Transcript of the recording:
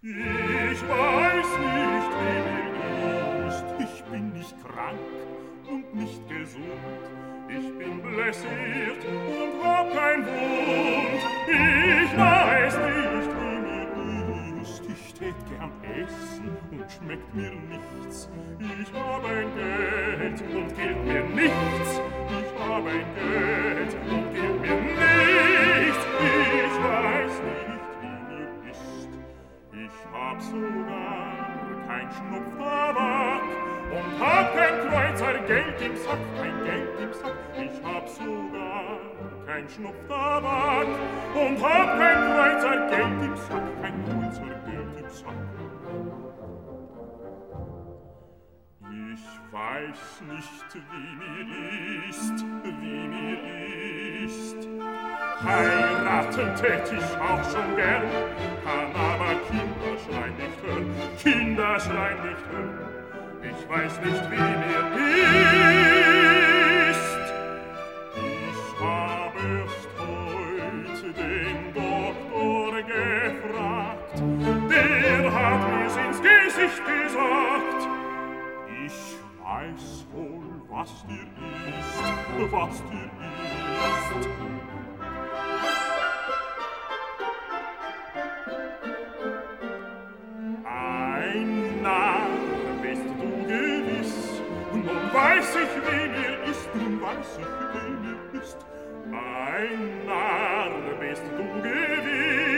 Ich weiß nicht, wie mir ist. Ich bin nicht krank und nicht gesund. Ich bin blessiert und hab kein Wund. Ich weiß nicht, wie mir ist. Ich tät gern essen und schmeckt mir nichts. Ich hab ein Geld und gilt mir nichts. Ich hab ein Geld und gilt mir nichts. Ich weiß nicht, wie mir ist. Ich hab sogar kein Schnupftabak und hab kein Kreuzer Geld im Sack, kein Geld im Sack. Ich hab sogar kein Schnupftabak und hab kein Kreuzer Geld im Sack, kein Kreuzer Geld im Sack. Ich weiß nicht, wie mir ist, wie mir ist. Heiraten tät ich auch schon gern, kann aber Kinder schreien nicht hören, Kinder schreien nicht hören. Ich weiß nicht, wie mir ist. Ich hab erst heute den Doktor gefragt, der hat mir's ins Gesicht gesagt. Ich weiß wohl, was dir ist, was dir ist. Ein Narr bist du gewiss, nun weiß ich, wie mir ist, nun weiß ich, wie mir ist. Ein Narr bist du gewiss,